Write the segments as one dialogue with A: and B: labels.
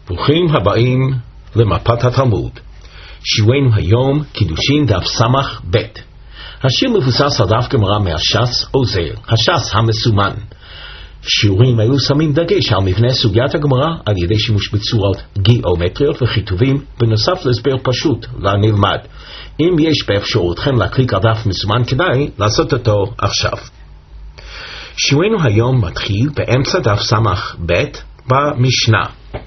A: ברוכים הבאים למפת התלמוד. שיעורנו היום קידושין דף סמך ב'. השיר מבוסס על דף גמרא מהש"ס עוזר, הש"ס המסומן. שיעורים אלו שמים דגש על מבנה סוגיית הגמרא על ידי שימוש בצורות גיאומטריות וכיתובים, בנוסף להסבר פשוט לנלמד. אם יש באפשרותכם להקליק על דף מסומן, כדאי לעשות אותו עכשיו. שיעורנו היום מתחיל באמצע דף סמך ב' במשנה.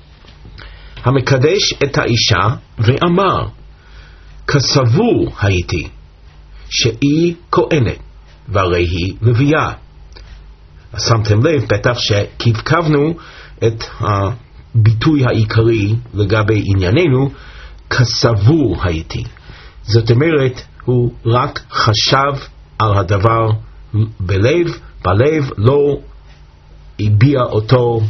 A: המקדש את האישה ואמר, כסבור הייתי שהיא כהנת והרי היא לוויה. שמתם לב בטח שכתבנו את הביטוי העיקרי לגבי ענייננו, כסבור הייתי. זאת אומרת, הוא רק חשב על הדבר בלב, לא הביע אותו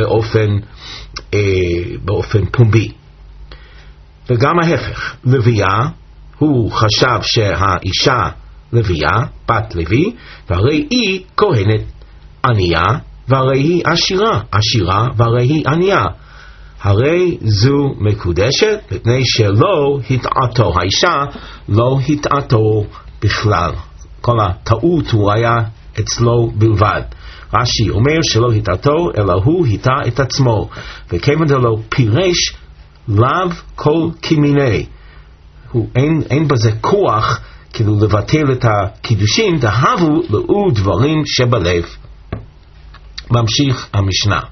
A: באופן פומבי. וגם ההפך, לוויה, הוא חשב שהאישה לוויה, בת לוי, והרי היא כהנת, ענייה, והרי היא עשירה, והרי היא ענייה. הרי זו מקודשת, מפני שלא התעתו, האישה לא התעתו בכלל. כל הטעות הוא היה אצלו בלבד. רש"י אומר שלא התעתו, אלא הוא הטע את עצמו, וכיוון דלא פירש לאו כל כמיני. אין בזה כוח כאילו לבטל את הקידושין, דהבו לאו דברים שבלב. ממשיך המשנה.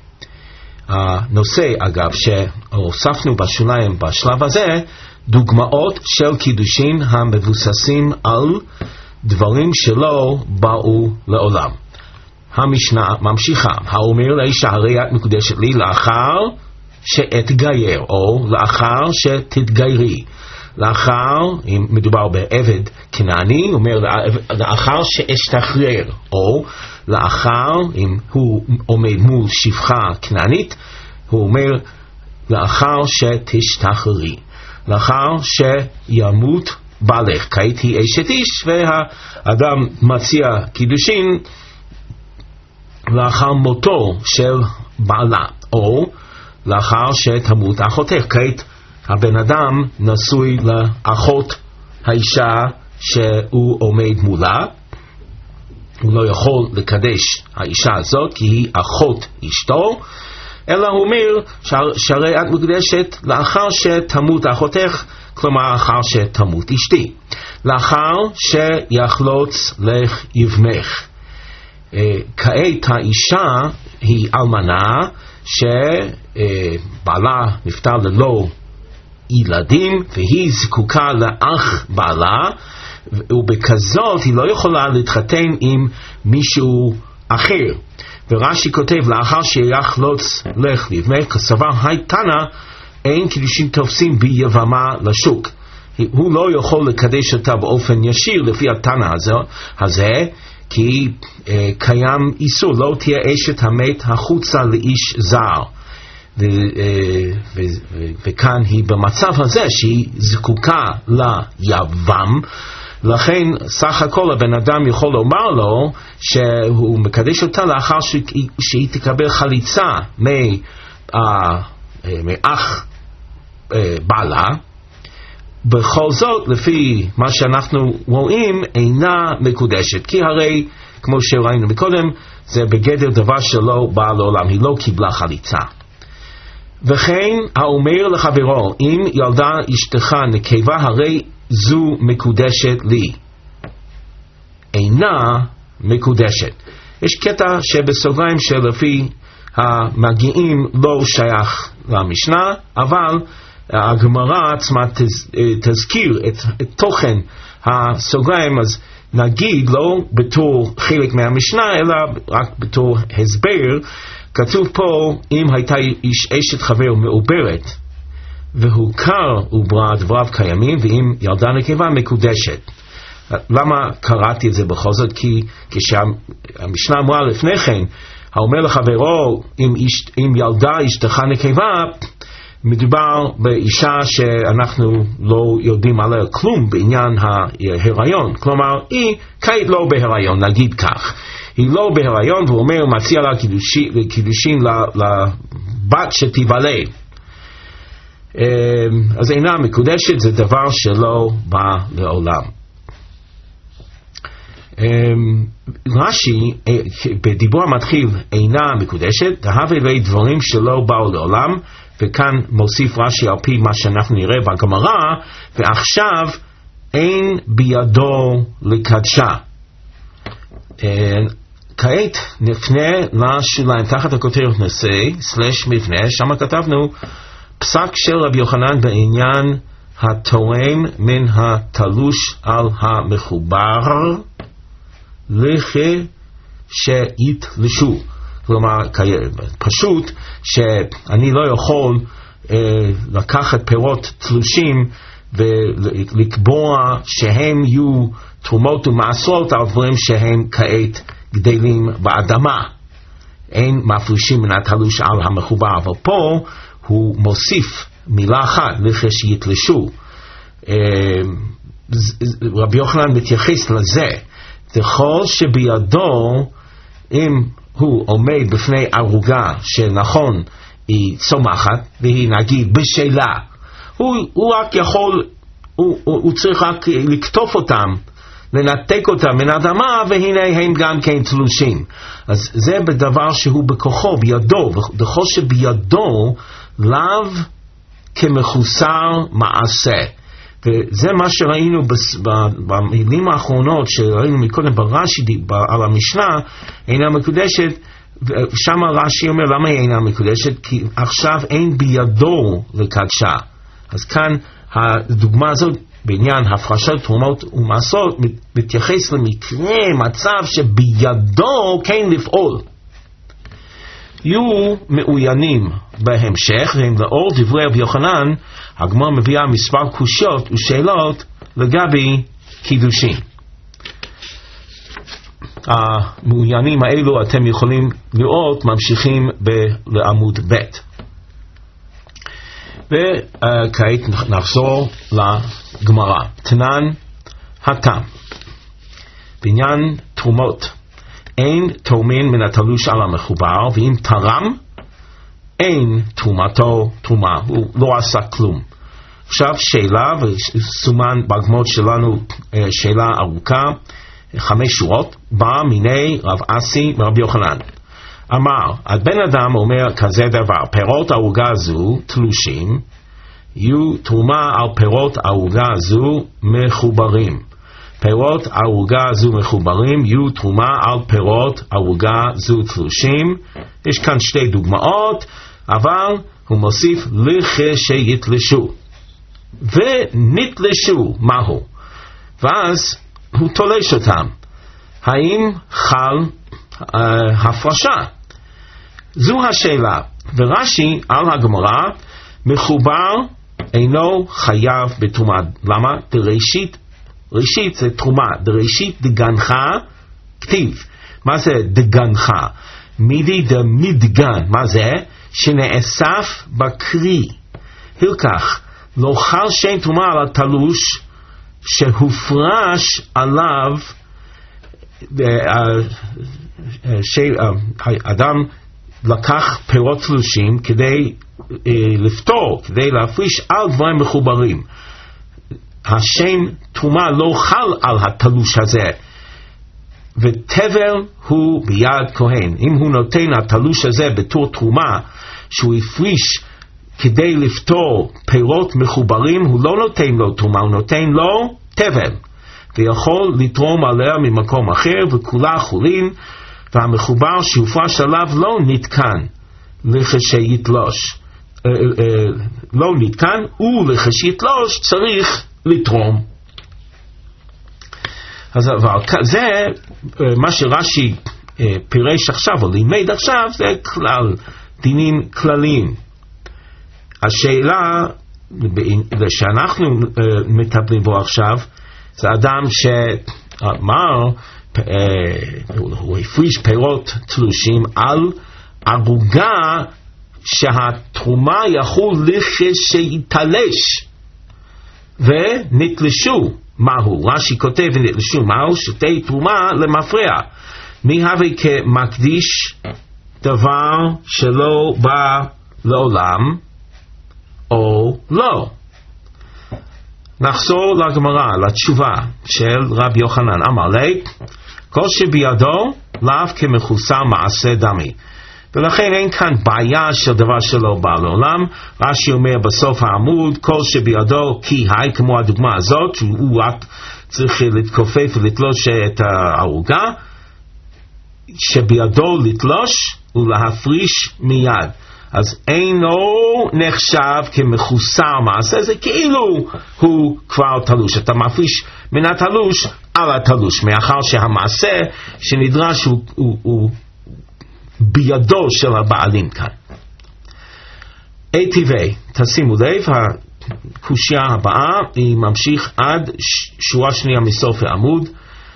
A: הנושא אגב שהוספנו בשוליים בשלב הזה, דוגמאות של קידושין המבוססים על דברים שלא באו לעולם. המשנה ממשיכה, האומר לאישה הרי את מקודשת לי לאחר שאתגייר, או לאחר שתתגיירי. לאחר, אם מדובר בעבד כנעני, אומר לאחר שאשתחרר, או לאחר, אם הוא עומד מול שפחה כנענית, הוא אומר לאחר שתשתחררי. לאחר שימות בעלך, כעת היא אשת איש, והאדם מציע קידושין לאחר מותו של בעלה, או לאחר שתמות אחותך, כעת הבן אדם נשוי לאחות האישה שהוא עומד מולה, הוא לא יכול לקדש האישה הזאת כי היא אחות אשתו, אלא הוא אומר שהרי את מקודשת לאחר שתמות אחותך, כלומר לאחר שתמות אשתי, לאחר שיחלוץ לך יבמך. כעת האישה היא אלמנה שבעלה נפטר ללא ילדים, והיא זקוקה לאח בעלה, ובכזאת היא לא יכולה להתחתן עם מישהו אחר. ורש"י כותב לאחר שיחלוץ לך יבמך, כסבר הייתנה אין קידושין תופסים ביבמה לשוק. הוא לא יכול לקדש אותה באופן ישיר לפי התנא הזה, כי קיים איסור, לא תהיה אשת המת החוצה לאיש זר. וכאן היא במצב הזה שהיא זקוקה ליבם, לכן סך הכל הבן אדם יכול לומר לו שהוא מקדש אותה לאחר שהיא תקבל חליצה מאח בעלה. בכל זאת, לפי מה שאנחנו רואים, אינה מקודשת, כי הרי כמו שראינו מקודם, זה בגדר דבר שלא בא לעולם, היא לא קיבלה חליצה. וכן האומר לחברו, אם ילדה אשתך נקבה, הרי זו מקודשת לי, אינה מקודשת. יש קטע שבסוגריים שלפי המגיעים לא שייך למשנה, אבל הגמרא עצמה תזכיר את תוכן הסוגריים, אז נגיד לא בתור חלק מהמשנה, אלא רק בתור הסבר. כתוב פה, אם הייתה אשת חבר מעוברת והוכר עוברה דבריו קיימים, ואם ילדה נקבה מקודשת. למה קראתי את זה בכל זאת? כי כשהמשנה אמרה לפני כן, האומר לחברו, אם ילדה אשתך נקבה, מדובר באישה שאנחנו לא יודעים עליה כלום בעניין ההיריון. כלומר, היא כעת לא בהיריון, נגיד כך. היא לא בהיריון, והוא אומר, מציע לה קידושין לבת שתיוולד. אז אינה מקודשת זה דבר שלא בא לעולם. רש"י בדיבור המתחיל אינה מקודשת, דהווה לי דברים שלא באו לעולם, וכאן מוסיף רש"י על פי מה שאנחנו נראה בגמרא, ועכשיו אין בידו לקדשה. כעת נפנה לשוליים תחת הכותרת נושא/מבנה, שם כתבנו פסק של רבי יוחנן בעניין התורם מן התלוש על המחובר שיתלשו. כלומר, פשוט שאני לא יכול לקחת פירות תלושים ולקבוע שהם יהיו תרומות ומעשרות על דברים שהם כעת גדלים באדמה. אין מפרישים מן התלוש על המחובר, אבל פה הוא מוסיף מילה אחת, שיתלשו. רבי יוחנן מתייחס לזה, ככל שבידו, אם הוא עומד בפני ערוגה שנכון היא צומחת והיא נגיד בשלה, הוא רק יכול, הוא צריך רק לקטוף אותם, לנתק אותם מן האדמה, והנה הם גם כן תלושים. אז זה בדבר שהוא בכוחו, בידו, וכל שבידו לאו כמחוסר מעשה. וזה מה שראינו במילים האחרונות שראינו מקודם ברש"י על המשנה, אינה מקודשת. שם רש"י אומר למה היא אינה מקודשת? כי עכשיו אין בידו לקדשה. אז כאן הדוגמה הזאת בעניין הפרשת תרומות ומעשרות מתייחס למקרה, מצב שבידו כן לפעול. יהיו מעוינים בהמשך, והם לאור דברי רבי יוחנן, הגמרא מביאה מספר קושיות ושאלות לגבי קידושין. המעוינים האלו אתם יכולים לראות, ממשיכים לעמוד ב'. וכעת נחזור לגמרא. תנן התם בעניין תרומות, אין תורמין מן התלוש על המחובר, ואם תרם אין תרומתו תרומה, הוא לא עשה כלום. עכשיו שאלה, וסומן בגמות שלנו שאלה ארוכה, 5 שורות, בא מיני רב אסי ורבי יוחנן. אמר, הבן אדם אומר כזה דבר, פירות העוגה זו תלושים, יהיו תרומה על פירות העוגה זו מחוברים. פירות העוגה זו מחוברים, יהיו תרומה על פירות העוגה זו תלושים. יש כאן 2 דוגמאות, אבל הוא מוסיף לכשיתלשו. ונתלשו, מהו? ואז הוא תולש אותם. האם חל הפרשה? זו השאלה. ורש"י על הגמרא, מחובר אינו חייב בתרומה. למה? ראשית זה תרומה. דראשית דגנך כתיב. מה זה דגנך? מידי דמדגן. מה זה? שנאסף בקרי. הלקח, לא חל שאין תרומה על התלוש שהופרש עליו אדם לקח פירות תלושים כדי לפתור, כדי להפריש על דברים מחוברים. השם תרומה לא חל על התלוש הזה, וטבל הוא ביד כהן. אם הוא נותן התלוש הזה בתור תרומה שהוא הפריש כדי לפתור פירות מחוברים, הוא לא נותן לו תרומה, הוא נותן לו טבל, ויכול לתרום עליה ממקום אחר, וכולה חולין, והמחובר שהופרש עליו לא נתקן לכשיתלוש. לא נתקן, ולכשיתלוש צריך לתרום. אז זה מה שרש"י פירש עכשיו, או לימד עכשיו, זה כלל, דינים כלליים. השאלה שאנחנו מטפלים בו עכשיו, זה אדם שאמר, הוא הפריש פירות תלושים על ערוגה שהתרומה יחול לכשיתלש ונתלשו. מהו? רש"י כותב ונתלשו, מהו? שתי תרומה למפרע. מי הווה כמקדיש דבר שלא בא לעולם, או לא. נחזור לגמרא, לתשובה של רבי יוחנן. אמר לי, כל שבידו לאו כמחוסר מעשה דמי. ולכן אין כאן בעיה של דבר שלא בא לעולם. רש"י אומר בסוף העמוד, כל שבידו כי היי, כמו הדוגמה הזאת, שהוא רק צריך לתכופף ולתלוש את הערוגה, שבידו לתלוש ולהפריש מיד. אז אינו נחשב כמחוסר מעשה, זה כאילו הוא כבר תלוש. אתה מפריש מן התלוש על התלוש, מאחר שהמעשה שנדרש הוא בידו של הבעלים כאן. ATV, תשימו לב, הקושיה הבאה היא ממשיך עד שורה שנייה מסוף העמוד,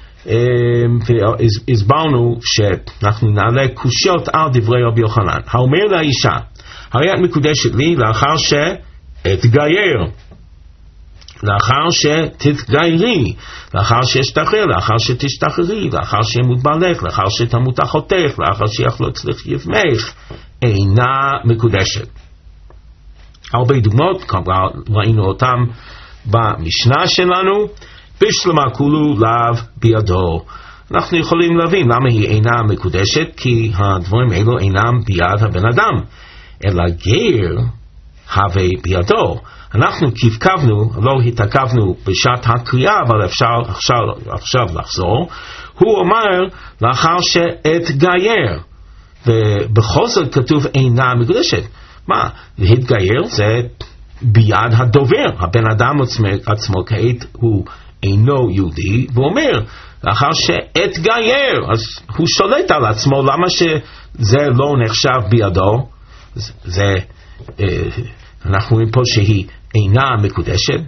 A: והסברנו שאנחנו נעלה קושיות על דברי רבי יוחנן. האומר לאישה, הרי את מקודשת לי לאחר שתגייר, לאחר שתתגיירי, לאחר שתשתחרר, לאחר שתשתחררי, לאחר שימות בעלך, לאחר שתמות אחותך, לאחר שיחלוץ לך יבמך, אינה מקודשת. הרבה דוגמאות, כבר ראינו אותם במשנה שלנו, בשלמה כולו לאו בידו. אנחנו יכולים להבין למה היא אינה מקודשת, כי הדברים האלו אינם ביד הבן אדם, אלא גר הווה בידו. אנחנו כבקבנו, לא התעכבנו בשעת הקריאה, אבל אפשר עכשיו לחזור. הוא אומר לאחר שאתגייר, ובכל זאת כתוב אינה מקודשת. מה? להתגייר זה ביד הדובר. הבן אדם עצמו כעת הוא אינו יהודי, והוא אומר לאחר שאתגייר, אז הוא שולט על עצמו. למה שזה לא נחשב בידו? זה אנחנו רואים פה שהיא אינה מקודשת.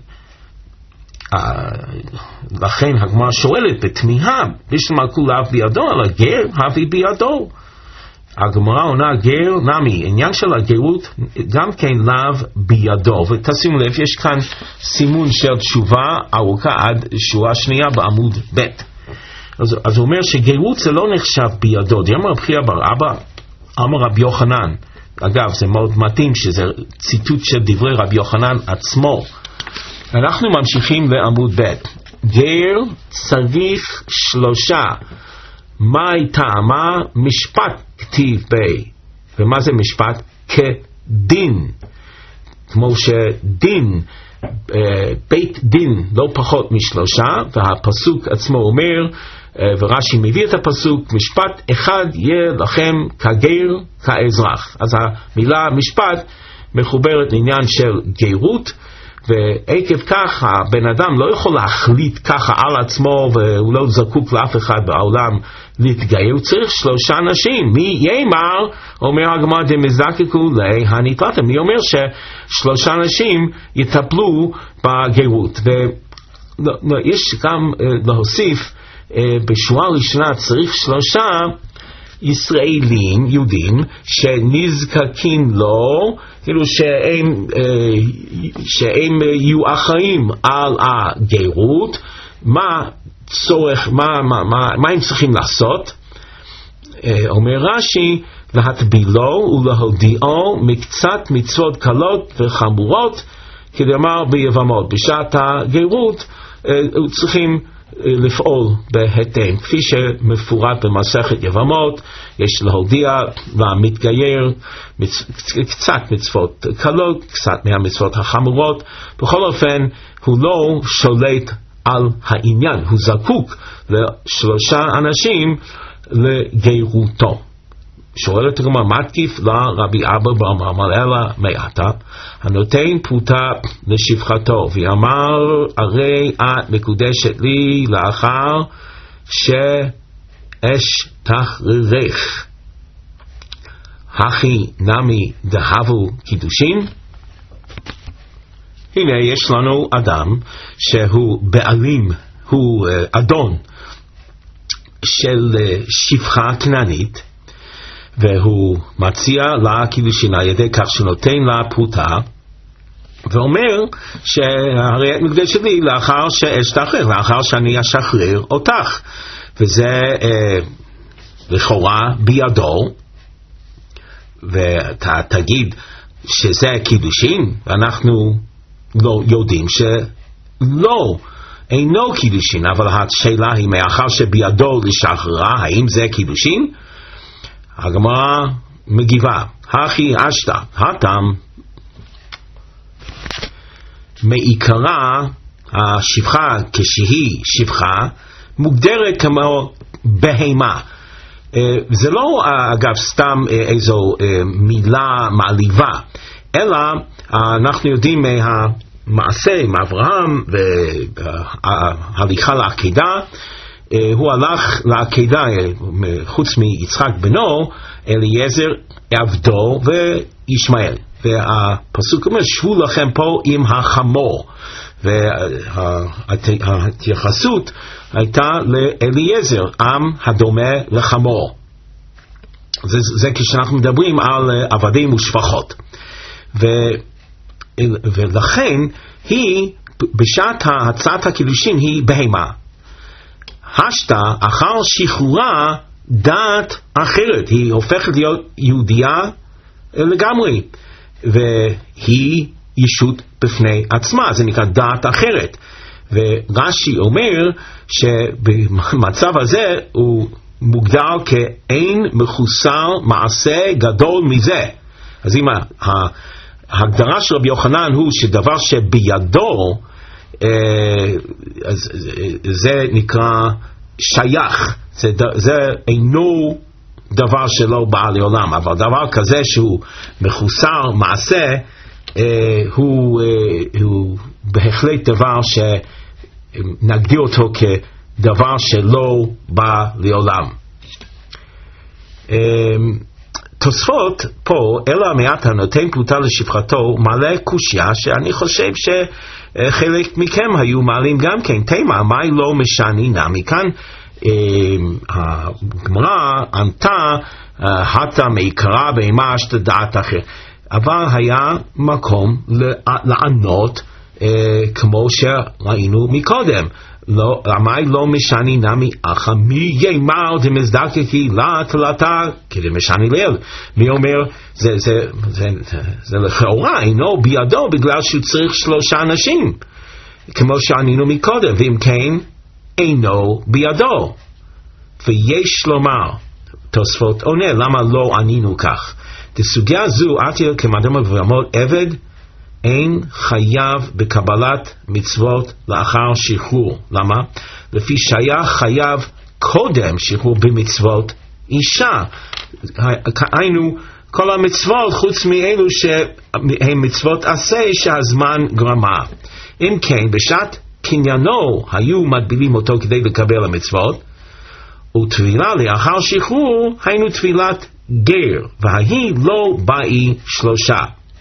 A: לכן הגמרא שואלת בתמיהה, בשלמה כולו בידו, אלא גר הווה בידו. הגמרא עונה גר נמי, עניין של הגרות גם כן לאו בידו. ותשימו לב, יש כאן סימון של תשובה ארוכה עד שורה שנייה בעמוד ב'. אז הוא אומר שגרות זה לא נחשב בידו. דאמר רבי בר אבא אמר רבי יוחנן, אגב זה מאוד מתאים שזה ציטוט של דברי רבי יוחנן עצמו. אנחנו ממשיכים לעמוד ב'. גר צריך 3. מהי טעמה? משפט כתיב בי. ומה זה משפט? כדין. כמו שדין, בית דין לא פחות מ3, והפסוק עצמו אומר, ורש"י מביא את הפסוק, משפט אחד יהיה לכם כגר כאזרח. אז המילה משפט מחוברת לעניין של גרות, ועקב כך הבן אדם לא יכול להחליט ככה על עצמו, והוא לא זקוק לאף אחד בעולם להתגייר. הוא צריך 3 אנשים. מי יאמר, אומר הגמרא דמזדקקו להנתלתא, מי אומר ש3 אנשים יטפלו בגרות. ויש גם להוסיף, בשורה ראשונה צריך 3 ישראלים, יהודים, שנזקקים לו, כאילו שהם יהיו אחראים על הגרות. מה צורך, מה הם צריכים לעשות? אומר רש"י, להטבילו ולהודיעו מקצת מצוות קלות וחמורות, כדאמר ביבמות. בשעת הגרות צריכים לפעול בהתאם, כפי שמפורט במסכת יבמות. יש להודיע למתגייר קצת מצוות קלות, קצת מהמצוות החמורות. בכל אופן הוא לא שולט על העניין, הוא זקוק ל3 אנשים לגירותו. שואלת הגמרא, מה תקיף לרבי אבא בר מרמר אלא מעתה הנותן פרוטה לשפחתו, ואמר הרי את מקודשת לי לאחר שאשתחררך, הכי נמי דהבו קידושין. הנה יש לנו אדם שהוא בעלים, הוא אדון של שפחה כנענית, והוא מציע לה קידושין על ידי כך שנותן לה פרוטה, ואומר שהרי את מקודשת לי לאחר שאשתחרר, לאחר שאני אשחרר אותך, וזה לכאורה בידו. ואתה תגיד, שזה קידושין, אנחנו לא יודעים שלא, אינו קידושין, אבל השאלה היא מאחר שבידו לשחררה, האם זה קידושין? הגמרא מגיבה, הכי אשתא, הטעם מעיקרה השפחה כשהיא שפחה מוגדרת כמו בהמה. זה לא אגב סתם איזו מילה מעליבה, אלא אנחנו יודעים מהמעשה עם אברהם וההליכה לעקדה, הוא הלך לעקדה חוץ מיצחק בנו, אליעזר עבדו וישמעאל, והפסוק אומר שבו לכם פה עם החמור, וההתייחסות הייתה לאליעזר, עם הדומה לחמור. זה כשאנחנו מדברים על עבדים ושפחות, ולכן היא בשעת הצעת הקידושין היא בהמה. השתה אחר שחרורה דת אחרת, היא הופכת להיות יהודייה לגמרי, והיא ישות בפני עצמה, זה נקרא דת אחרת. ורש"י אומר שבמצב הזה הוא מוגדר כאין מחוסר מעשה גדול מזה. אז אם ההגדרה של רבי יוחנן הוא שדבר שבידו, אז זה נקרא שייך, זה אינו דבר שלא בא לעולם, אבל דבר כזה שהוא מחוסר מעשה, הוא בהחלט דבר שנגדיר אותו כדבר שלא בא לעולם. תוספות פה, אלא המעט הנותן פלוטה לשפחתו, מעלה קושיה שאני חושב שחלק מכם היו מעלים גם כן. תימה, מה לא משני נמי? כאן הגמרא ענתה הטה מעיקרה בהמה אשת דעת אחר, אבל היה מקום לענות כמו שראינו מקודם. עמי לא משני נמי אחא מי יאמר דמזדקקי לה תלתה כדמשני ליל. מי אומר זה לכאורה אינו בידו בגלל שהוא צריך 3 אנשים כמו שענינו מקודם, ואם כן אינו בידו. ויש לומר, תוספות עונה, למה לא ענינו כך? בסוגיה זו עתיר כמדם ולמוד עבד אין חייב בקבלת מצוות לאחר שחרור. למה? לפי שהיה חייב קודם שחרור במצוות אישה. היינו כל המצוות חוץ מאלו שהן מצוות עשה שהזמן גרמה. אם כן, בשעת קניינו היו מטבילים אותו כדי לקבל המצוות, וטבילה לאחר שחרור היינו טבילת גר, והיא לא באי 3.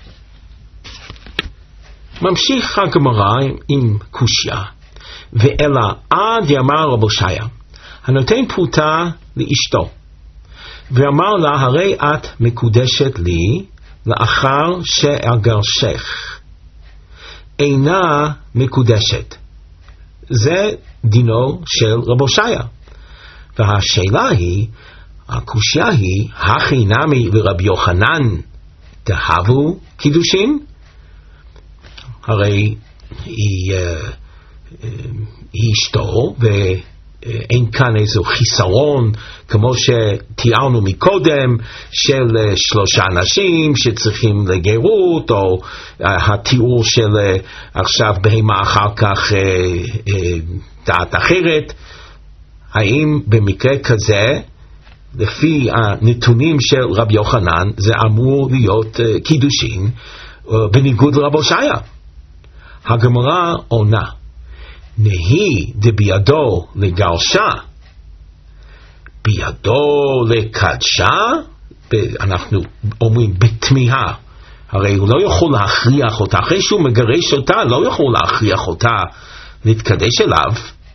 A: ממשיך הגמרא עם קושיה, ואלא עד יאמר רב הושעיה הנותן פרוטה לאשתו, ואמר לה הרי את מקודשת לי לאחר שאגרשך, אינה מקודשת. זה דינו של רב הושעיה. והשאלה היא, הקושיה היא, הכי נמי לרבי יוחנן תהבו קידושין? הרי היא אשתו, ואין כאן איזו חיסרון כמו שתיארנו מקודם של 3 אנשים שצריכים לגרות, או התיאור של עכשיו בהמה אחר כך דעת אחרת. האם במקרה כזה לפי הנתונים של רבי יוחנן זה אמור להיות קידושין בניגוד לרב הושעיה? הגמרא עונה, נהי דבידו לגרשה, בידו לקדשה, אנחנו אומרים בתמיהה, הרי הוא לא יכול להכריח אותה, אחרי שהוא מגרש אותה לא יכול להכריח אותה להתקדש אליו.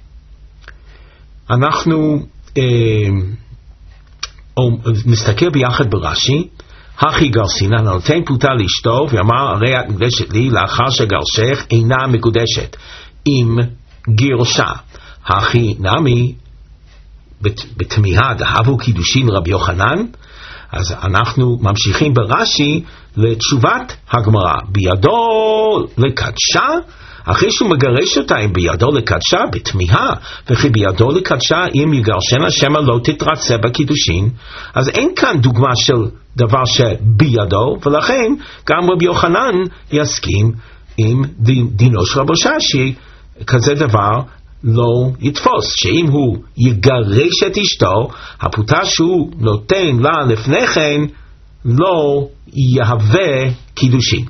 A: אנחנו נסתכל ביחד ברש"י, הכי גרסינה נותן פרוטה לאשתו, ואמר הרי את מקודשת לי לאחר שגרשך אינה מקודשת עם גירושה. הכי נמי בתמיהה דהבו קידושין רבי יוחנן. אז אנחנו ממשיכים ברש"י לתשובת הגמרא, בידו לקדשה, אחרי שהוא מגרש אותה, אם בידו לקדשה בתמיהה, וכי בידו לקדשה אם יגרשנה שמא לא תתרצה בקידושין, אז אין כאן דוגמה של דבר שבידו, ולכן גם רבי יוחנן יסכים עם דינו של רב ששי, כזה דבר לא יתפוס, שאם הוא יגרש את אשתו, הפוטה שהוא נותן לה לפני כן לא יהווה קידושין.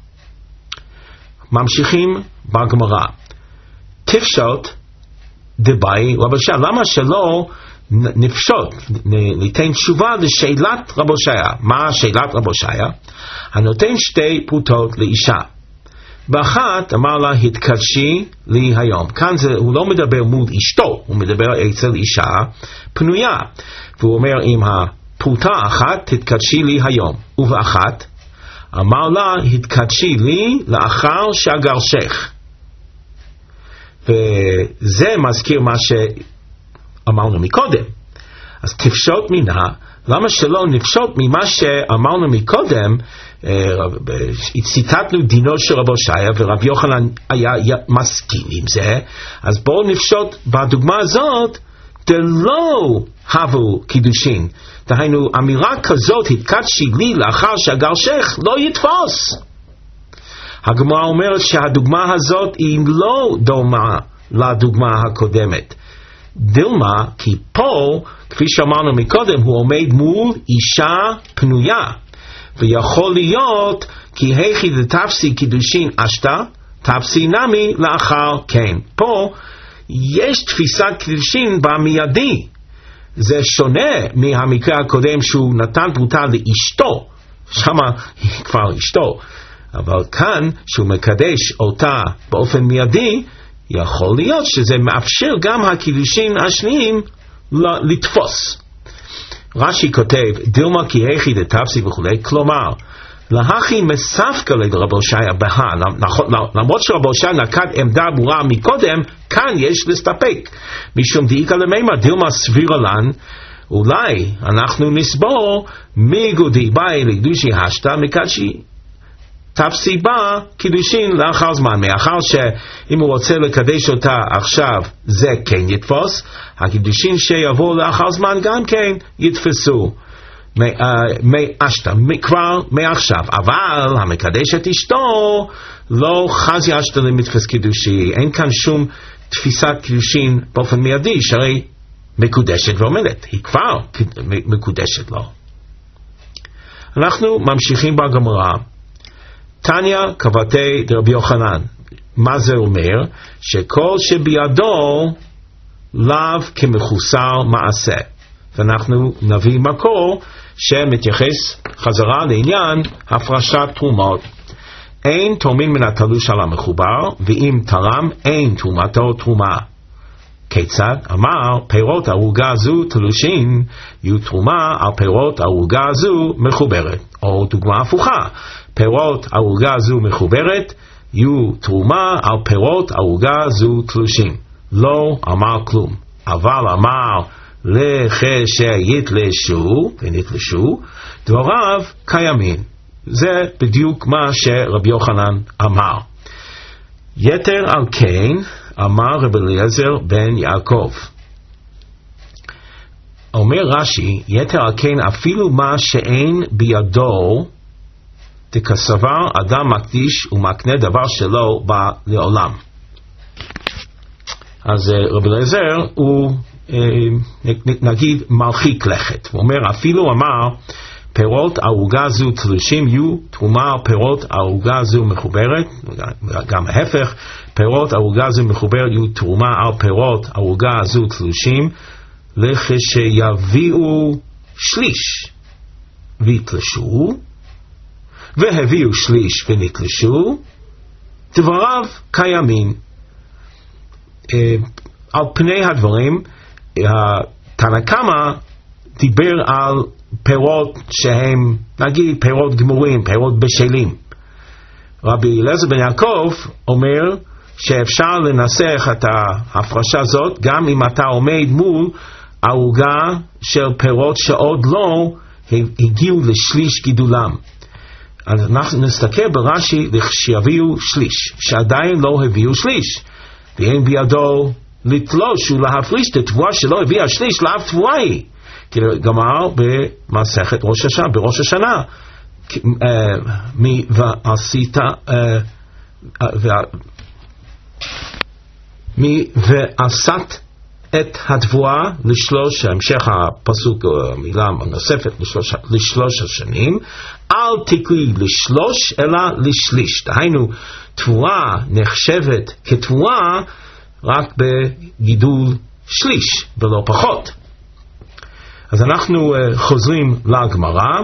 A: ממשיכים בגמרא. תפשוט דבאי רב הושע, למה שלא נפשוט, ניתן תשובה לשאלת רב הושע? מה שאלת רב הושע? הנותן שתי פרוטות לאישה, באחת אמר לה התקדשי לי היום. כאן הוא לא מדבר מול אשתו, הוא מדבר אצל אישה פנויה, והוא אומר אם הפרוטה אחת תתקדשי לי היום, ובאחת אמר לה התקדשי לי לאחר שאגרשך. וזה מזכיר מה שאמרנו מקודם. אז תפשוט מינה, למה שלא נפשוט ממה שאמרנו מקודם? ציטטנו דינו של רב הושע ורב יוחנן היה מסכים עם זה, אז בואו נפשוט בדוגמה הזאת דלא הבו קידושין, דהיינו אמירה כזאת התקדשי לי לאחר שאגרשך לא יתפוס. הגמרא אומרת שהדוגמה הזאת היא לא דומה לדוגמה הקודמת. דילמה, כי פה כפי שאמרנו מקודם הוא עומד מול אישה פנויה, ויכול להיות כי היכי דתפסי קידושין אשתה תפסי נמי לאחר כן. פה יש תפיסת קידושין במיידי, זה שונה מהמקרה הקודם שהוא נתן פרוטה לאשתו, שמה היא כבר אשתו, אבל כאן שהוא מקדש אותה באופן מיידי, יכול להיות שזה מאפשר גם הקידושין השניים לתפוס. רש"י כותב דילמה כי היכי דתפסי וכולי, כלומר להכי מספקא לרב הושע בהה, למרות שרב הושע נקט עמדה ברורה מקודם, כאן יש להסתפק משום דאיכא למימא דילמה סבירה לן, אולי אנחנו נסבור מיגודי באי לקדושי השתא מקדשי תפסי בה קידושין לאחר זמן, מאחר שאם הוא רוצה לקדש אותה עכשיו זה כן יתפוס, הקידושין שיבוא לאחר זמן גם כן יתפסו כבר מעכשיו. אבל המקדש את אשתו לא חזי אשתו למתפס קידושי, אין כאן שום תפיסת קידושין באופן מיידי, שהרי מקודשת ועומדת, היא כבר מקודשת לו. אנחנו ממשיכים בגמרא. תניא קבתי דרבי יוחנן, מה זה אומר? שכל שבידו לאו כמחוסר מעשה, ואנחנו נביא מקור שמתייחס חזרה לעניין הפרשת תרומות. אין תורמין מן התלוש על המחובר, ואם תרם אין תרומתו תרומה. כיצד? אמר פירות ערוגה זו תלושין יהיו תרומה על פירות ערוגה זו מחוברת, או דוגמה הפוכה, פירות ערוגה זו מחוברת יהיו תרומה על פירות ערוגה זו תלושין. לא אמר כלום, אבל אמר לכשייתלשו ונתלשו דבריו קיימים. זה בדיוק מה שרבי יוחנן אמר. יתר על כן אמר רבי אליעזר בן יעקב. אומר רש"י, יתר על כן אפילו מה שאין בידו דכסבר אדם מקדיש ומקנה דבר שלו בא לעולם. אז רבי אליעזר הוא נגיד מרחיק לכת, הוא אומר אפילו אמר פירות ערוגה זו תלושים יהיו תרומה על פירות ערוגה זו מחוברת, גם ההפך, פירות ערוגה זו מחוברת יהיו תרומה על פירות ערוגה זו תלושים, לכשיביאו שליש ויתלשו, והביאו שליש ונתלשו, דבריו קיימים. על פני הדברים, תנא קמא דיבר על פירות שהם נגיד פירות גמורים, פירות בשלים. רבי אליעזר בן יעקב אומר שאפשר לנסח את ההפרשה הזאת גם אם אתה עומד מול ערוגה של פירות שעוד לא הגיעו לשליש גידולם. אז אנחנו נסתכל ברש"י שיביאו שליש, שעדיין לא הביאו שליש, ואין בידו לתלוש ולהפריש את התבואה שלא הביאה שליש, לאו תבואה היא. כי גמר במסכת בראש השנה, ועשית ועשת את התבואה לשלוש, המשך הפסוק, מילה נוספת לשלוש השנים, אל תקרי לשלוש אלא לשליש. דהיינו, תבואה נחשבת כתבואה רק בגידול שליש ולא פחות. אז אנחנו חוזרים לגמרא,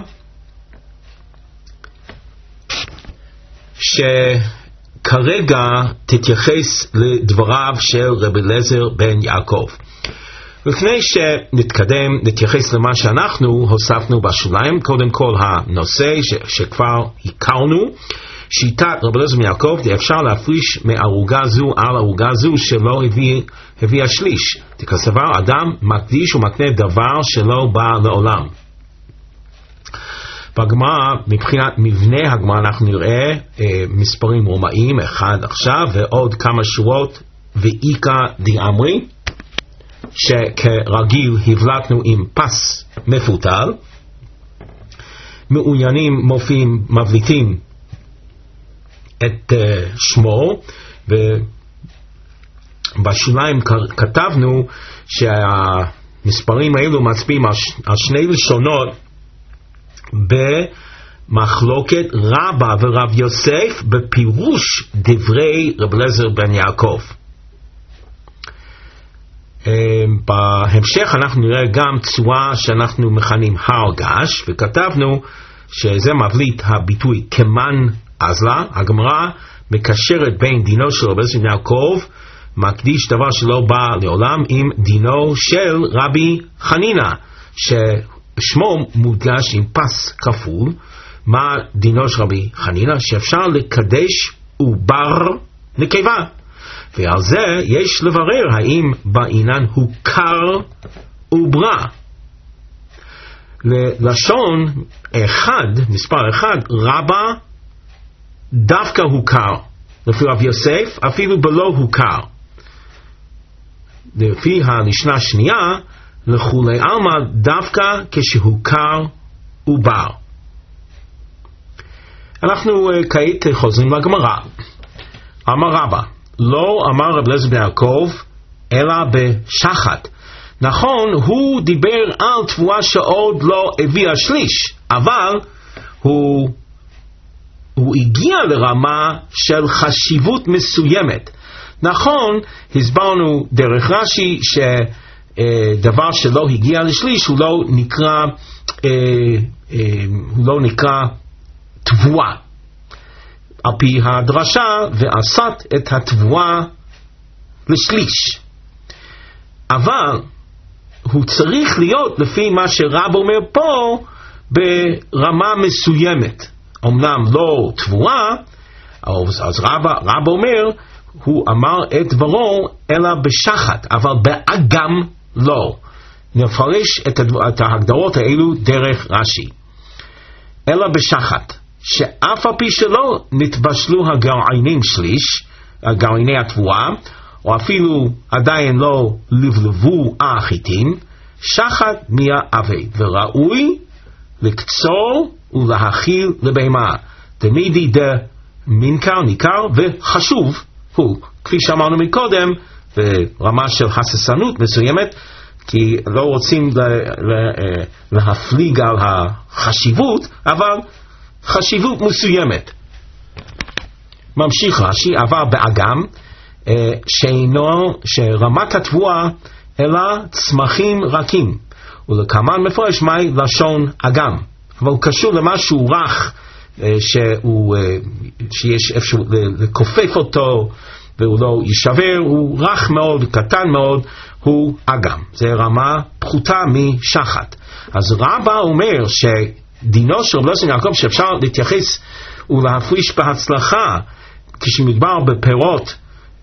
A: שכרגע תתייחס לדבריו של רבי אליעזר בן יעקב. לפני שנתקדם, נתייחס למה שאנחנו הוספנו בשוליים. קודם כל הנושא שכבר הכרנו, שיטת רבי אליעזר בן יעקב, אפשר להפריש מערוגה זו על ערוגה זו שלא הביאה שליש. כסבר אדם מקדיש ומקנה דבר שלא בא לעולם. בגמרא, מבחינת מבנה הגמרא, אנחנו נראה מספרים רומאיים, אחד עכשיו ועוד כמה שורות ואיקה דאמרי, שכרגיל הבלטנו עם פס מפותל. מעוניינים מופיעים, מבליטים את שמו, ובשוליים כתבנו שהמספרים האלו מצביעים על שני לשונות במחלוקת רבא ורב יוסף בפירוש דברי רבי אליעזר בן יעקב. בהמשך אנחנו נראה גם צורה שאנחנו מכנים הרגש, וכתבנו שזה מבליט הביטוי כמן אזלה. הגמרא מקשרת בין דינו של רבי אליעזר בן יעקב, מקדיש דבר שלא בא לעולם, עם דינו של רבי חנינא, ששמו מודגש עם פס כפול. מה דינו של רבי חנינא? שאפשר לקדש עובר נקבה, ועל זה יש לברר האם בעינן הוא קר וברא. ללשון אחד, מספר אחד, רבא דווקא הוא קר, לפי רב יוסף אפילו בלא הוא קר. לפי המשנה השנייה, לכולי עלמא דווקא כשהוא קר ובר. אנחנו כעת חוזרים לגמרא. אמר רבא, לא אמר רבי אליעזר בן יעקב אלא בשחת. נכון, הוא דיבר על תבואה שעוד לא הביאה שליש, אבל הוא הגיע לרמה של חשיבות מסוימת. נכון, הסברנו דרך רש"י שדבר שלא הגיע לשליש הוא לא נקרא תבואה, על פי הדרשה, ועשת את התבואה לשליש. אבל הוא צריך להיות, לפי מה שרב אומר פה, ברמה מסוימת. אמנם לא תבואה, אז רב אומר, הוא אמר את דברו אלא בשחת, אבל באגם לא. נפרש את ההגדרות האלו דרך רש"י. אלא בשחת, שאף על פי שלא נתבשלו הגרעינים שליש, הגרעיני התבואה, או אפילו עדיין לא לבלבו החיטים, שחת מיה אבי, וראוי לקצור ולהאכיל לבהמה. תמידי דה מנקר ניכר, וחשוב הוא, כפי שאמרנו מקודם, ברמה של הססנות מסוימת, כי לא רוצים להפליג על החשיבות, אבל חשיבות מסוימת. ממשיך רש"י, אבל באגם שרמת התבואה אלא צמחים רכים, ולכמן מפרש מהי לשון אגם, אבל הוא קשור למשהו רך, שיש אפשרות לכופף אותו והוא לא יישבר, הוא רך מאוד, קטן מאוד, הוא אגם. זה רמה פחותה משחת. אז רבא אומר שדינו של רבי אליעזר בן יעקב שאפשר להתייחס ולהפריש בהצלחה כשמדבר בפירות,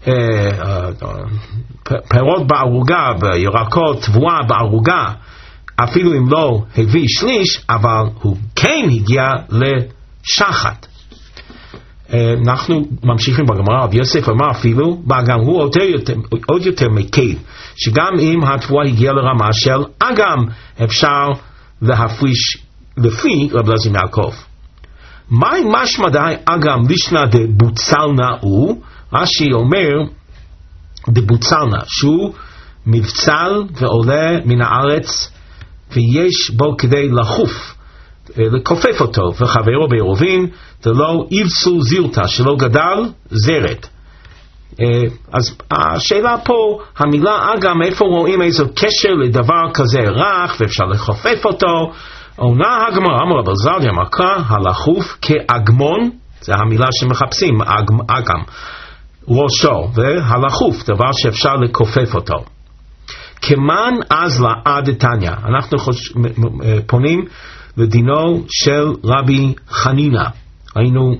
A: פירות בערוגה, בירקות, תבואה בערוגה, אפילו אם לא הביא שליש, אבל הוא כן הגיע בשחת. אנחנו ממשיכים בגמרא, רבי יוסף אמר אפילו, גם הוא עוד יותר מקל, שגם אם התבואה הגיעה לרמה של אגם, אפשר להפריש לפי רבי אליעזר בן יעקב. מהי משמע דהי אגם לישנא דבוצלנא הוא? רש"י אומר דבוצלנא, שהוא מבצל ועולה מן הארץ ויש בו כדי לחוף, לכופף אותו, וחברו בעירובין דלא איבסו זילתא, שלא גדל זרת. אז השאלה פה, המילה אגם, איפה רואים איזה קשר לדבר כזה רך ואפשר לחופף אותו? עונה הגמרא, אמר רבי זלדיה מקרא, הלחוף כאגמון, זה המילה שמחפשים, אגם, ראשו, והלחוף, דבר שאפשר לכופף אותו. כמן אז לעד תניא, אנחנו פונים לדינו של רבי חנינא. היינו,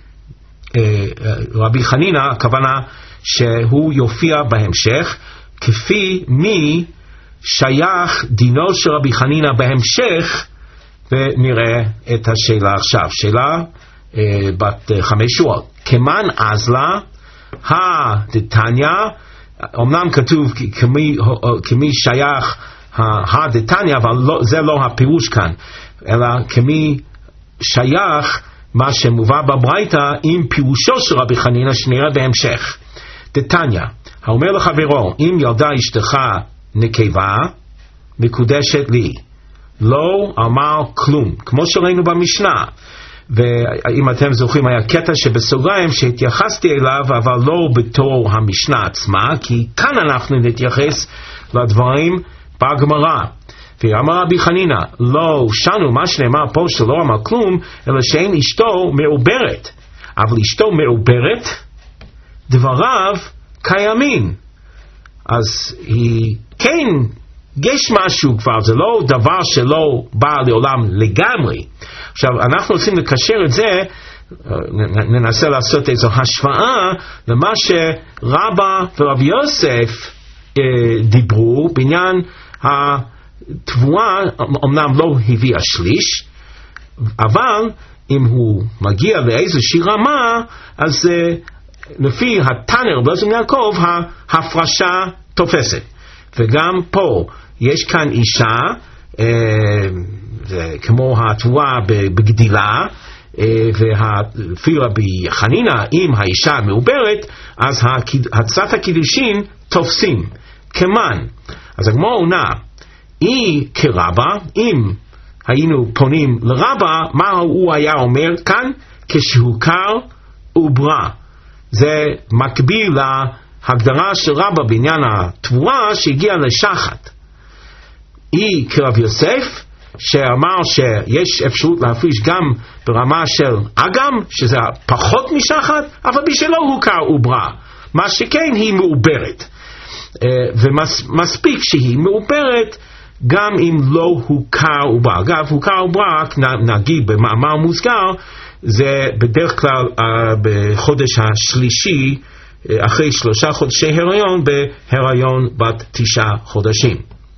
A: רבי חנינא, הכוונה שהוא יופיע בהמשך, כפי מי שייך דינו של רבי חנינא בהמשך, ונראה את השאלה עכשיו. שאלה בת 5 שורות. כמן אז לה, הדתניא, אמנם כתוב כמי שייך הדתניא, אבל זה לא הפירוש כאן, אלא כמי שייך מה שמובא בברייתא עם פירושו של רבי חנינא שנראה בהמשך. דתניא, האומר לחברו, אם ילדה אשתך נקבה, מקודשת לי. לא אמר כלום, כמו שראינו במשנה. ואם אתם זוכרים, היה קטע שבסוגריים שהתייחסתי אליו, אבל לא בתור המשנה עצמה, כי כאן אנחנו נתייחס לדברים בגמרא. ואמר רבי חנינא, לא שנו מה שנאמר פה שלא אמר כלום, אלא שאין אשתו מעוברת. אבל אשתו מעוברת, דבריו קיימים. אז היא כן, יש משהו כבר, זה לא דבר שלא בא לעולם לגמרי. עכשיו, אנחנו רוצים לקשר את זה, ננסה לעשות איזו השוואה למה שרבא ורבי יוסף דיברו בעניין התבואה. אמנם לא הביאה שליש, אבל אם הוא מגיע לאיזושהי רמה, אז לפי התנא רבי אליעזר בן יעקב, ההפרשה תופסת. וגם פה יש כאן אישה, כמו התבואה בגדילה, ולפי רבי חנינא, אם האישה מעוברת, אז הצעת הקידושין תופסים כמן. אז הגמרא עונה, היא כרבא, אם היינו פונים לרבא, מה הוא היה אומר כאן? כשהוכר וברא. זה מקביל להגדרה של רבא בעניין התבואה שהגיעה לשחת. היא כרב יוסף, שאמר שיש אפשרות להפריש גם ברמה של אגם, שזה פחות משחת, אבל בשלו הוכר וברא. מה שכן היא מעוברת. ומספיק שהיא מעוברת, גם אם לא הוכר וברא. אגב, הוכר וברא, רק נגיד במאמר מוסגר, זה בדרך כלל בחודש השלישי, אחרי 3 חודשי הריון, בהריון בת 9 חודשים.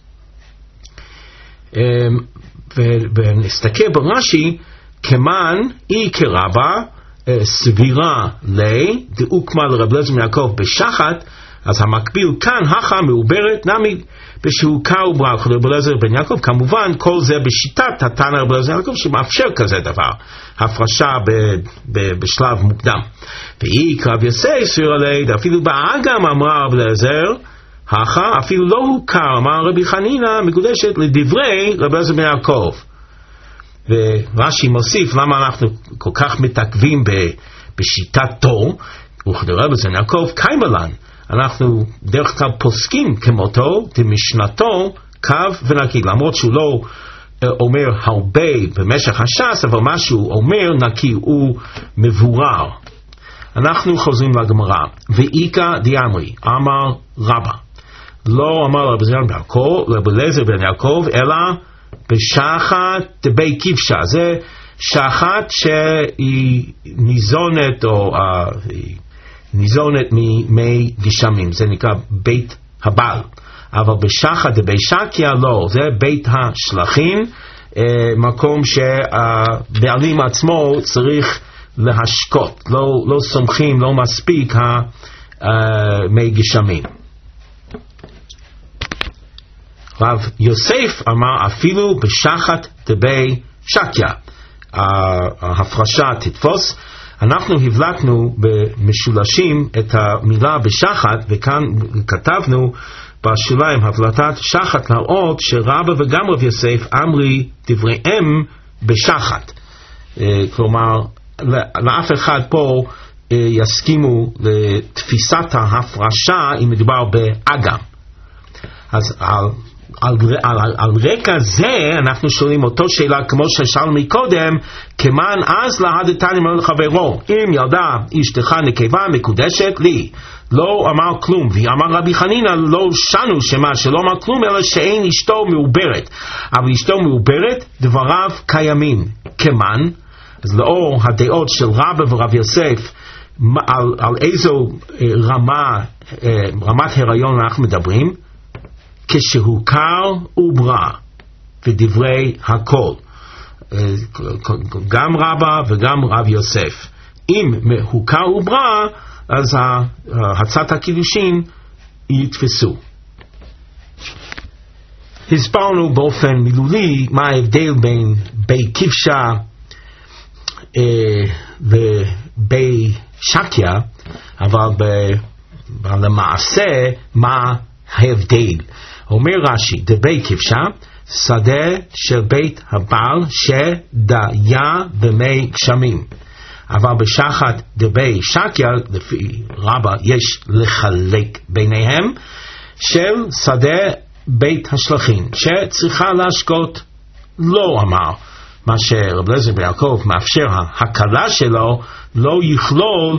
A: ונסתכל ברש"י, כמן היא כרבא סבירה לי דאוקמה לרבי אליעזר בן יעקב בשחת, אז המקביל כאן הכה מעוברת נמי בשהוכר וברא לרבי אליעזר בן יעקב. כמובן כל זה בשיטת התנא רבי אליעזר בן יעקב שמאפשר כזה דבר, הפרשה בשלב מוקדם. והיא כרב יוסף סבירה לי, אפילו באגם אמרה רבי אליעזר הכה, אפילו לא הוכר, אמר רבי חנינא, מקודשת לדברי רבי אליעזר בן יעקב. ורש"י מוסיף, למה אנחנו כל כך מתעכבים בשיטתו, וכדרבי אליעזר בן יעקב קיימלן, אנחנו דרך כלל פוסקים כמותו, דמשנתו קו ונקי, למרות שהוא לא אומר הרבה במשך הש"ס, אבל מה שהוא אומר נקי, הוא מבורר. אנחנו חוזרים לגמרא, ואיכא דאמרי, אמר רבא, לא אמר רבי אליעזר בן יעקב, אלא בשחת דבי כבשה. זה שחת שהיא ניזונת, או ניזונת ממי גשמים, זה נקרא בית הבעל. אבל בשחת דבי שקיה לא, זה בית השלחין, מקום שהבעלים עצמו צריך להשקות, לא סומכים, לא מספיק מי גשמים. רב יוסף אמר אפילו בשחת דבי שקיה ההפרשה תתפוס. אנחנו הבלטנו במשולשים את המילה בשחת, וכאן כתבנו בשוליים הבלטת שחת להראות שרבא וגם רב יוסף אמרי דבריהם בשחת. כלומר לאף אחד פה יסכימו לתפיסת ההפרשה אם מדובר באגם. אז על רקע זה אנחנו שואלים אותו שאלה כמו ששאלנו מקודם, כמן אז להדתני אמר לחברו, אם ילדה אשתך נקבה מקודשת לי, לא אמר כלום. ואמר רבי חנינא לא שנו שמה שלא אמר כלום אלא שאין אשתו מעוברת, אבל אשתו מעוברת דבריו קיימים. כמן, אז לאור הדעות של רבא ורב יוסף על איזו רמת הריון אנחנו מדברים, כשהוכר וברא ודברי הכל, גם רבא וגם רב יוסף. אם הוכר וברא אז הצעת הקידושין יתפסו. הסברנו באופן מילולי מה ההבדל בין בי כבשה ובי שקיה, אבל למעשה מה ההבדל? אומר רש"י, דבי כבשה שדה של בית הבעל שדיה במי גשמים, אבל בשחת דבי שקיה לפי רבא יש לחלק ביניהם של שדה בית השלחים שצריכה להשקות. לא אמר מה שרב אליעזר בן יעקב מאפשר ההקלה שלו לא יכלול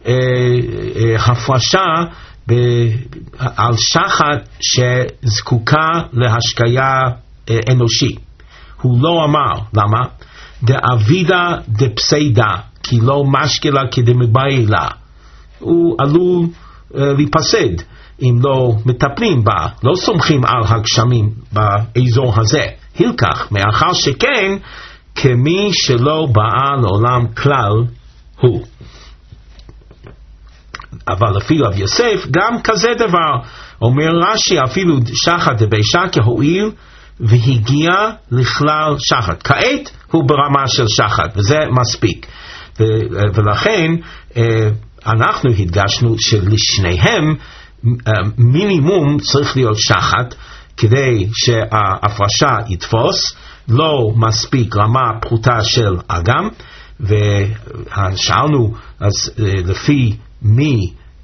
A: הפרשה על שחת שזקוקה להשקיה אנושי. הוא לא אמר. למה? דאבידה דפסיידה, כי לא משקלה כדמביילה. הוא עלול להיפסד אם לא מטפלים בה, לא סומכים על הגשמים באזור הזה. הלקח, מאחר שכן כמי שלא באה לעולם כלל הוא. אבל לפי רב יוסף גם כזה דבר. אומר רש"י אפילו שחת דבי שקיה הועיל והגיע לכלל שחת. כעת הוא ברמה של שחת וזה מספיק. ולכן אנחנו הדגשנו שלשניהם מינימום צריך להיות שחת כדי שההפרשה יתפוס. לא מספיק רמה פחותה של אגם. ושאלנו אז לפי מי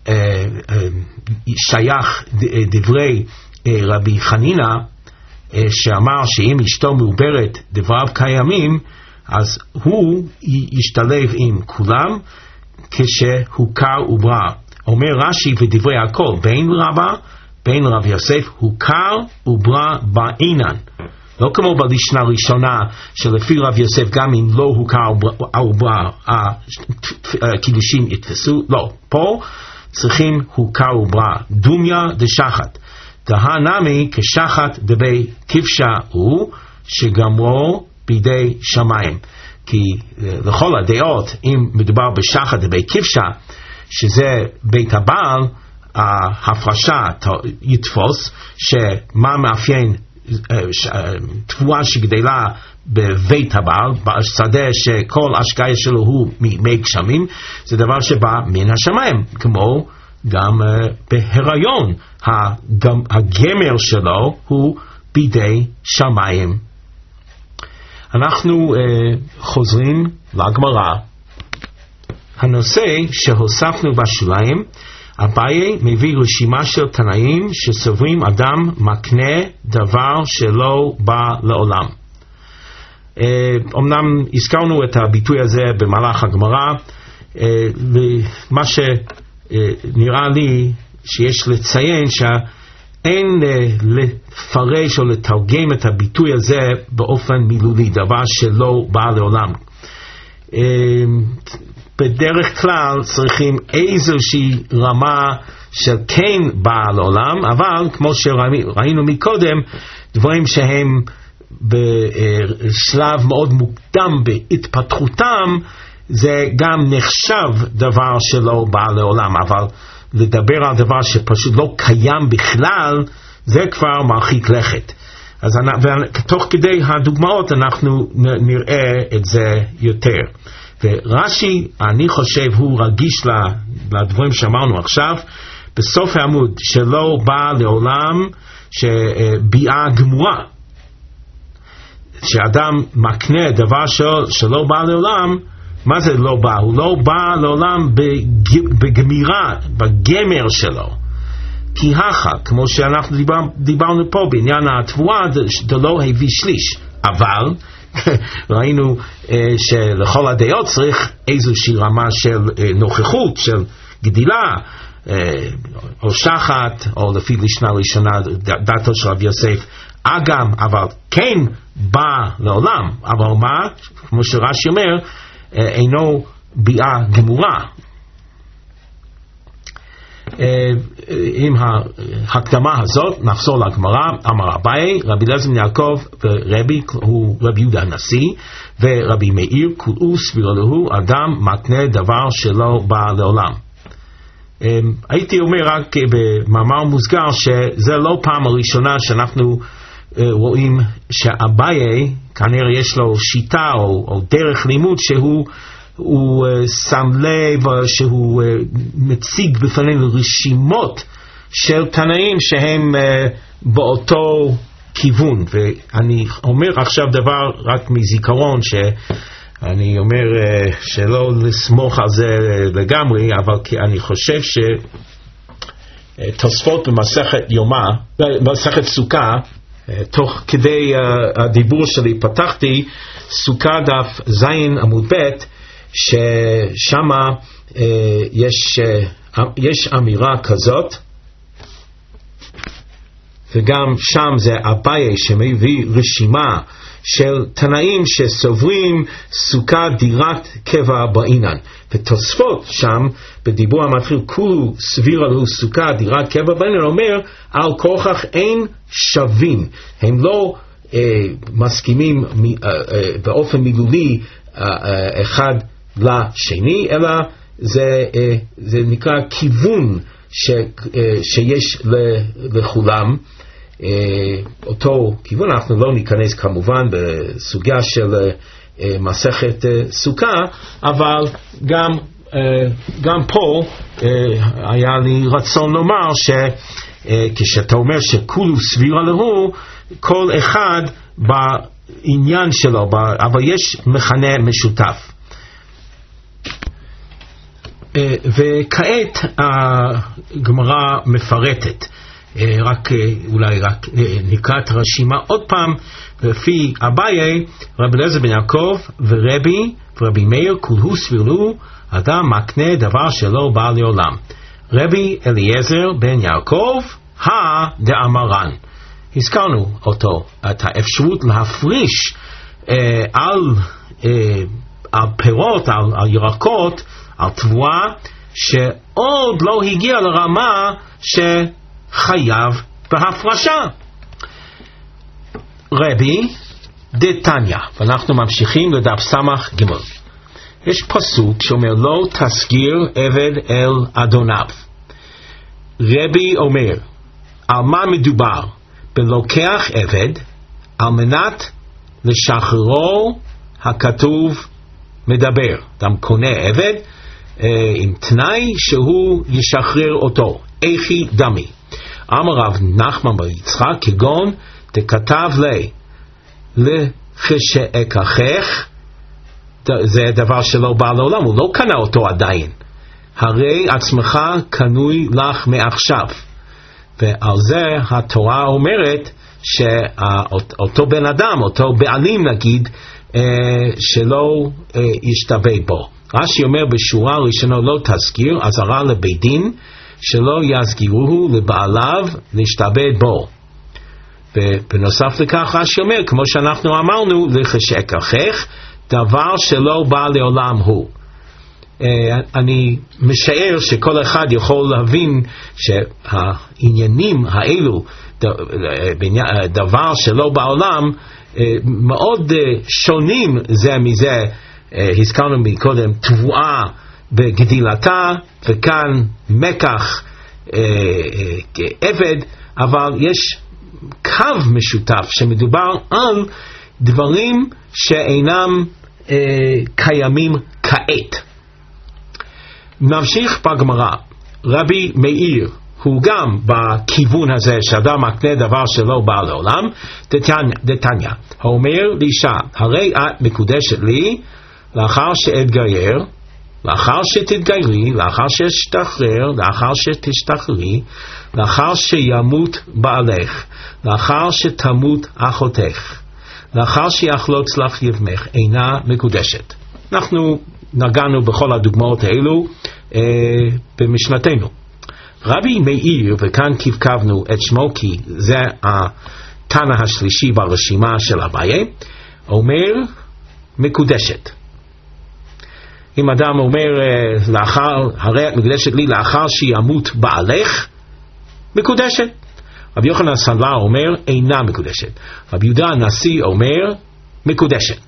A: שייך דברי רבי חנינא שאמר שאם אשתו מעוברת דבריו קיימים, אז הוא ישתלב עם כולם כשהוכר וברא. אומר רש"י ודברי הכל בין רבא בין רב יוסף הוכר וברא בעינן, לא כמו בלשנה הראשונה שלפי רב יוסף גם אם לא הוכר וברא הקידושים יתפסו. לא, פה צריכים הוכר וברא. דומיה דשחת דהנמי כשחת דבי כבשה הוא שגמרו בידי שמיים. כי לכל הדעות אם מדובר בשחת דבי כבשה שזה בית הבעל, ההפרשה יתפוס. שמה מאפיין תבואה שגדלה בבית הבעל, בשדה שכל השקיה שלו הוא מי גשמים, זה דבר שבא מן השמיים, כמו גם בהיריון הגמר שלו הוא בידי שמיים. אנחנו חוזרים לגמרא. הנושא שהוספנו בשוליים, אביי מביא רשימה של תנאים שסוברים אדם מקנה דבר שלא בא לעולם. אמנם הזכרנו את הביטוי הזה במהלך הגמרא, ומה שנראה לי שיש לציין שאין לפרש או לתרגם את הביטוי הזה באופן מילולי, דבר שלא בא לעולם. בדרך כלל צריכים איזושהי רמה של כן בא לעולם, אבל כמו שראינו מקודם, דברים שהם בשלב מאוד מוקדם בהתפתחותם, זה גם נחשב דבר שלא בא לעולם, אבל לדבר על דבר שפשוט לא קיים בכלל, זה כבר מרחיק לכת. אז תוך כדי הדוגמאות אנחנו נראה את זה יותר. ורש"י, אני חושב, הוא רגיש לדברים שאמרנו עכשיו, בסוף העמוד, שלא בא לעולם שביאה גמורה. שאדם מקנה דבר שלא בא לעולם, מה זה לא בא? הוא לא בא לעולם בגמירה, בגמר שלו. כי כמו שאנחנו דיברנו פה בעניין התבואה, זה לא הביא שליש. אבל ראינו שלכל הדעות צריך איזושהי רמה של נוכחות, של גדילה, או שחת, או לפי לשנה ראשונה דתו של רב יוסף אגם, אבל כן בא לעולם. אבל מה? כמו שרש"י אומר, אינו ביאה גמורה. עם ההקדמה הזאת נחזור לגמרא. אמר אביי, רבי אליעזר בן יעקב ורבי, הוא רבי יהודה הנשיא, ורבי מאיר, כולו סבירה לו, אדם מתנה דבר שלא בא לעולם. הייתי אומר רק במאמר מוסגר שזה לא פעם הראשונה שאנחנו רואים שאביי כנראה יש לו שיטה או דרך לימוד שהוא שם לב, שהוא מציג בפנינו רשימות של תנאים שהם באותו כיוון. ואני אומר עכשיו דבר רק מזיכרון, שאני אומר שלא לסמוך על זה לגמרי, אבל אני חושב שתוספות במסכת יומא, במסכת סוכה, תוך כדי הדיבור שלי פתחתי סוכה דף זין עמוד ב', ששמה יש אמירה כזאת, וגם שם זה אביי שמביא רשימה של תנאים שסוברים סוכה דירת קבע בעינן. ותוספות שם בדיבור המתחיל כולו סבירה לו סוכה דירת קבע בעינן, אומר על כוכך אין שווים, הם לא מסכימים באופן מילולי אחד לשני, אלא זה נקרא כיוון שיש לכולם, אותו כיוון. אנחנו לא ניכנס כמובן בסוגיה של מסכת סוכה, אבל גם פה היה לי רצון לומר שכשאתה אומר שכולו סבירה לו, כל אחד בעניין שלו, אבל יש מכנה משותף. וכעת הגמרא מפרטת, אולי רק נקרא את הרשימה עוד פעם. לפי אביי, רבי אליעזר בן יעקב ורבי מאיר, כולו סביר לו, אדם מקנה דבר שלא בא לעולם. רבי אליעזר בן יעקב דאמרן, הזכרנו אותו, את האפשרות להפריש על פירות, על ירקות, על תבואה שעוד לא הגיע לרמה שחייב בהפרשה. רבי דתניא, ואנחנו ממשיכים לדף סמך ג'. יש פסוק שאומר לא תסגיר עבד אל אדוניו. רבי אומר, על מה מדובר? בלוקח עבד על מנת לשחררו, הכתוב מדבר. אדם קונה עבד עם תנאי שהוא ישחרר אותו. איכי דמי. אמר רב נחמן בר יצחק, כגון דכתב לי לכשאקחך, זה דבר שלא בא לעולם, הוא לא קנה אותו עדיין. הרי עצמך קנוי לך מעכשיו. ועל זה התורה אומרת שאותו בן אדם, אותו בעלים נגיד, שלא ישתבד בו. רש"י אומר בשורה ראשונה לא תזכיר, אזהרה לבית דין שלא יסגירוהו לבעליו להשתבד בו. ובנוסף לכך רש"י אומר, כמו שאנחנו אמרנו, לכשאקחך, דבר שלא בא לעולם הוא. אני משער שכל אחד יכול להבין שהעניינים האלו, דבר שלא בעולם, מאוד שונים זה מזה. הזכרנו מקודם תבואה בגדילתה, וכאן מקח עבד, אבל יש קו משותף שמדובר על דברים שאינם קיימים כעת. נמשיך בגמרא. רבי מאיר הוא גם בכיוון הזה שאדם מקנה דבר שלא בא לעולם. דתניא, האומר לאישה, הרי את מקודשת לי לאחר שאתגייר, לאחר שתתגיירי, לאחר שתשתחרר, לאחר שתשתחררי, לאחר שימות בעלך, לאחר שתמות אחותך, לאחר שיחלוץ לך יבמך, אינה מקודשת. אנחנו נגענו בכל הדוגמאות האלו במשנתנו. רבי מאיר, וכאן קבקבנו את שמו כי זה התנא השלישי ברשימה של אביי, אומר מקודשת. אם אדם אומר לאחר, הרי את מקודשת לי לאחר שימות בעלך, מקודשת. רבי יוחנן הסנדלר אומר אינה מקודשת. רבי יהודה הנשיא אומר מקודשת.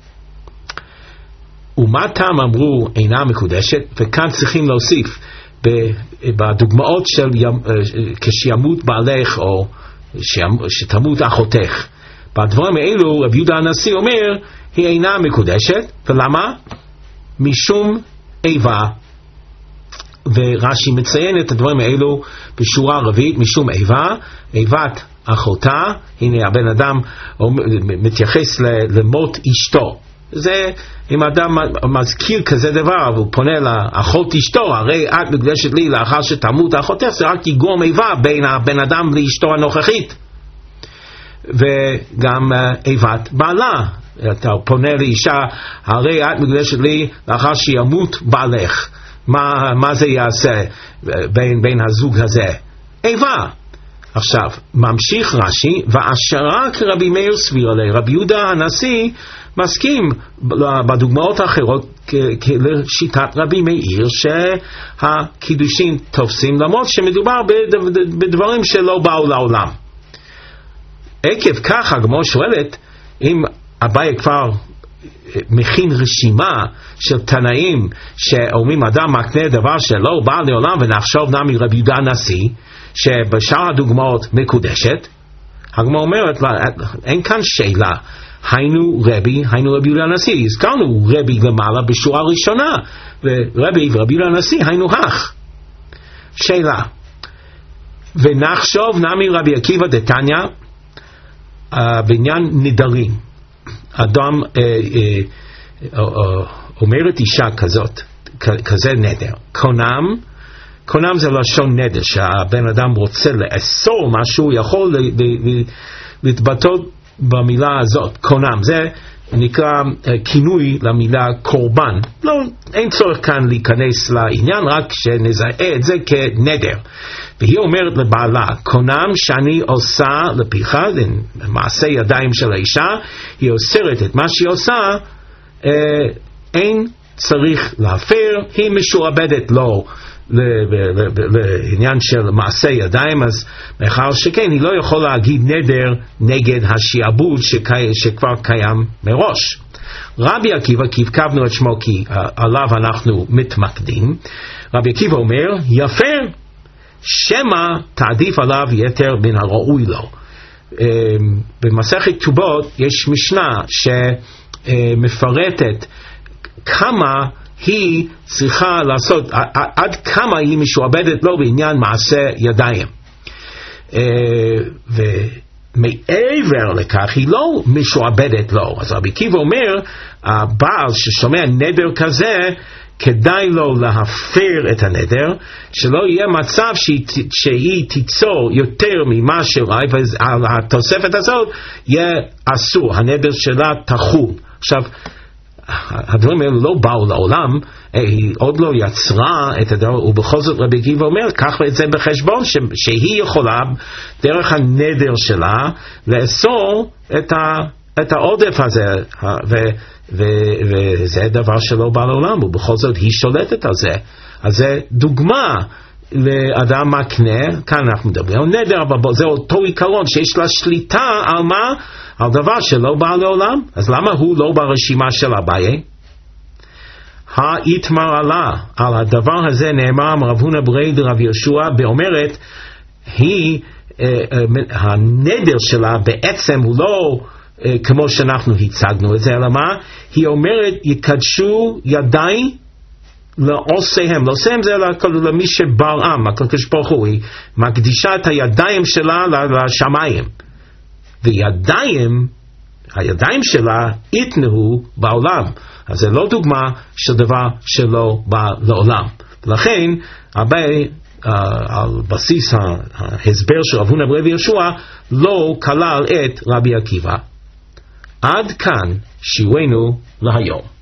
A: ומה טעם אמרו אינה מקודשת? וכאן צריכים להוסיף בדוגמאות של כשימות בעלך או שתמות אחותך. בדברים האלו רבי יהודה הנשיא אומר היא אינה מקודשת. ולמה? משום איבה. ורש"י מציין את הדברים האלו בשורה רביעית, משום איבה, איבת אחותה. הנה הבן אדם מתייחס למות אשתו. זה אם אדם מזכיר כזה דבר והוא פונה לאחות אשתו, הרי את מקודשת לי לאחר שתמות אחותך, זה רק יגרום איבה בין הבן אדם לאשתו הנוכחית. וגם איבת בעלה, אתה פונה לאישה, הרי את מקודשת לי לאחר שימות בעלך, מה זה יעשה בין הזוג הזה? איבה. עכשיו ממשיך רש"י, ואשרה כרבי מאיר סביר עלי. רבי יהודה הנשיא מסכים בדוגמאות האחרות לשיטת רבי מאיר שהקידושים תופסים, למרות שמדובר בדברים שלא באו לעולם. עקב כך הגמרא שואלת, אם אביי כבר מכין רשימה של תנאים שאומרים אדם מקנה דבר שלא בא לעולם, ונחשוב נמי רבי יהודה הנשיא שבשאר הדוגמאות מקודשת, הגמרא אומרת אין כאן שאלה, היינו רבי יהודה הנשיא. הזכרנו רבי למעלה בשורה ראשונה, ורבי יהודה הנשיא היינו הך. שאלה, ונחשוב נמי רבי עקיבא דתניא בעניין נדרים. אדם אומרת אישה כזאת, כזה נדר, קונם זה לשון נדר, שהבן אדם רוצה לאסור משהו, יכול להתבטא במילה הזאת, קונם. זה נקרא כינוי למילה קורבן. לא, אין צורך כאן להיכנס לעניין, רק שנזהה את זה כנדר. והיא אומרת לבעלה, קונם שאני עושה לפיך, למעשה ידיים של האישה, היא אוסרת את מה שהיא עושה, אין צריך להפר, היא משועבדת לו לעניין של מעשה ידיים, אז מאחר שכן היא לא יכולה להגיד נדר נגד השעבוד שכבר קיים מראש. רבי עקיבא, כי הבקבנו את שמו כי עליו אנחנו מתמקדים, רבי עקיבא אומר יפר, שמא תעדיף עליו יתר מן הראוי לו. במסכת כתובות יש משנה שמפרטת כמה היא צריכה לעשות, עד כמה היא משועבדת לו בעניין מעשה ידיים. ומעבר לכך היא לא משועבדת לו. אז רבי עקיבא אומר, הבעל ששומע נדר כזה, כדאי לו להפר את הנדר, שלא יהיה מצב שהיא תיצור יותר ממה שראי, ועל התוספת הזאת יהיה אסור, הנדר שלה תחול. עכשיו, הדברים האלה לא באו לעולם, היא עוד לא יצרה את הדבר, ובכל זאת רבי עקיבא אומר, קח את זה בחשבון, שהיא יכולה דרך הנדר שלה לאסור את העודף הזה, וזה דבר שלא בא לעולם, ובכל זאת היא שולטת על זה. אז זה דוגמה לאדם מקנה, כאן אנחנו מדברים על נדר, אבל זה אותו עיקרון שיש לה שליטה על מה? על דבר שלא בא לעולם. אז למה הוא לא ברשימה של אביי? האיתמר עלה, על הדבר הזה נאמר רב הונא ברי דרב יהושע, באומרת, הנדר שלה בעצם הוא לא כמו שאנחנו הצגנו את זה, אלא מה? היא אומרת, יקדשו ידיי לעושיהם. לעושיהם זה למי שברעם, הקדוש ברוך הוא, היא מקדישה את הידיים שלה לשמיים. הידיים שלה יתנהו בעולם. אז זה לא דוגמה של דבר שלא בא לעולם. לכן, על בסיס ההסבר של רב הונא ברי יהושע, לא כלל את רבי עקיבא. עד כאן שיעורנו להיום.